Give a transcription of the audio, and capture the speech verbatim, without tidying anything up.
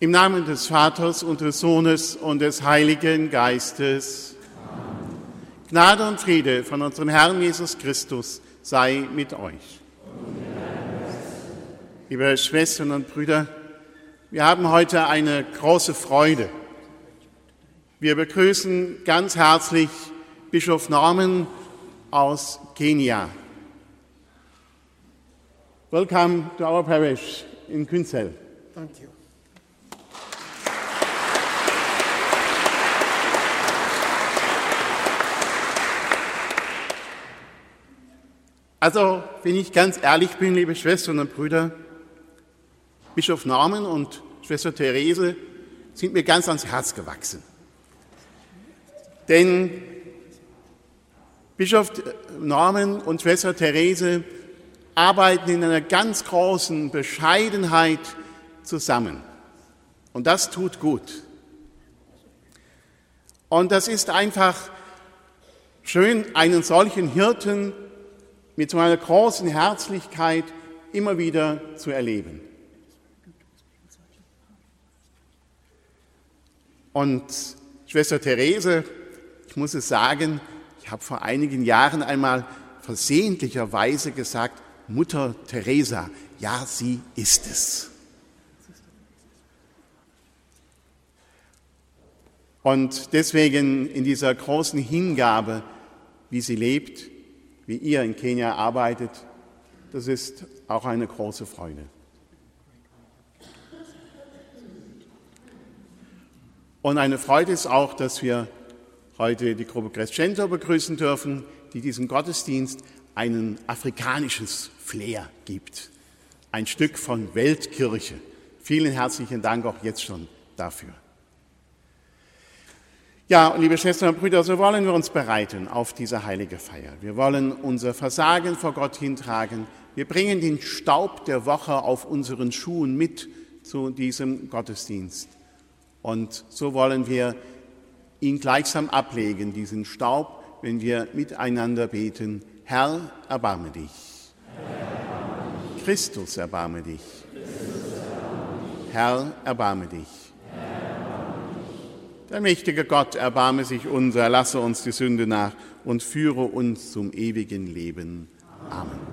Im Namen des Vaters und des Sohnes und des Heiligen Geistes. Amen. Gnade und Friede von unserem Herrn Jesus Christus sei mit euch. Liebe Schwestern und Brüder, wir haben heute eine große Freude. Wir begrüßen ganz herzlich Bischof Norman aus Kenia. Welcome to our parish in Künzell. Thank you. Also, wenn ich ganz ehrlich bin, liebe Schwestern und Brüder, Bischof Norman und Schwester Therese sind mir ganz ans Herz gewachsen. Denn Bischof Norman und Schwester Therese arbeiten in einer ganz großen Bescheidenheit zusammen. Und das tut gut. Und das ist einfach schön, einen solchen Hirten mit so einer großen Herzlichkeit immer wieder zu erleben. Und Schwester Therese, ich muss es sagen, ich habe vor einigen Jahren einmal versehentlicherweise gesagt, Mutter Teresa, ja, sie ist es. Und deswegen in dieser großen Hingabe, wie sie lebt, wie ihr in Kenia arbeitet, das ist auch eine große Freude. Und eine Freude ist auch, dass wir heute die Gruppe Crescendo begrüßen dürfen, die diesem Gottesdienst ein afrikanisches Flair gibt. Ein Stück von Weltkirche. Vielen herzlichen Dank auch jetzt schon dafür. Ja, und liebe Schwestern und Brüder, so wollen wir uns bereiten auf diese heilige Feier. Wir wollen unser Versagen vor Gott hintragen. Wir bringen den Staub der Woche auf unseren Schuhen mit zu diesem Gottesdienst. Und so wollen wir ihn gleichsam ablegen, diesen Staub, wenn wir miteinander beten. Herr, erbarme dich. Christus, erbarme dich. Herr, erbarme dich. Der mächtige Gott, erbarme sich unser, lasse uns die Sünde nach und führe uns zum ewigen Leben. Amen.